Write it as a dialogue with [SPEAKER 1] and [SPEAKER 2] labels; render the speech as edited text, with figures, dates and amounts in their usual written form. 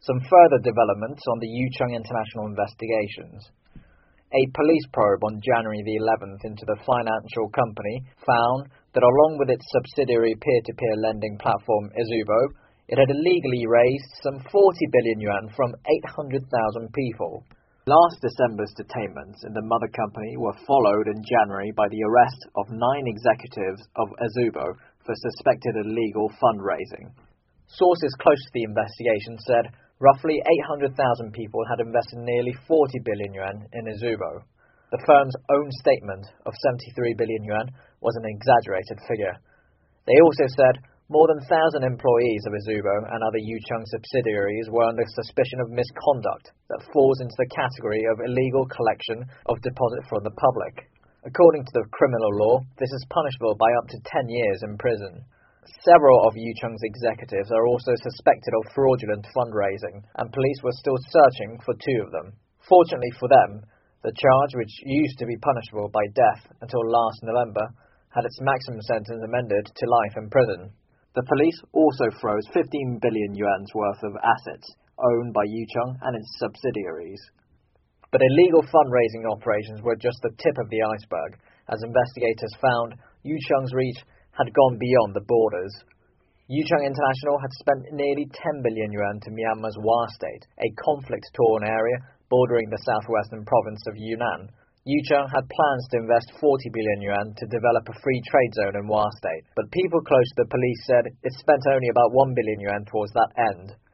[SPEAKER 1] Some further developments on the Yucheng International investigations. A police probe on January the 11th into the financial company found that along with its subsidiary peer-to-peer lending platform Ezubo, it had illegally raised some 40 billion yuan from 800,000 people. Last December's detainments in the mother company were followed in January by the arrest of 9 executives of Ezubo for suspected illegal fundraising. Sources close to the investigation said roughly 800,000 people had invested nearly 40 billion yuan in Ezubo. The firm's own statement of 73 billion yuan was an exaggerated figure. They also said more than 1,000 employees of Ezubo and other Yucheng subsidiaries were under suspicion of misconduct that falls into the category of illegal collection of deposit from the public. According to the criminal law, this is punishable by up to 10 years in prison. Several of Yucheng's executives are also suspected of fraudulent fundraising, and police were still searching for 2 of them. Fortunately for them, the charge, which used to be punishable by death until last November, had its maximum sentence amended to life in prison. The police also froze 15 billion yuan's worth of assets owned by Yucheng and its subsidiaries. But illegal fundraising operations were just the tip of the iceberg, as investigators found Yucheng's reach had gone beyond the borders. Yucheng International had spent nearly 10 billion yuan to Myanmar's Wa State, a conflict-torn area bordering the southwestern province of Yunnan. Yucheng had plans to invest 40 billion yuan to develop a free trade zone in Wa State, but people close to the police said it spent only about 1 billion yuan towards that end.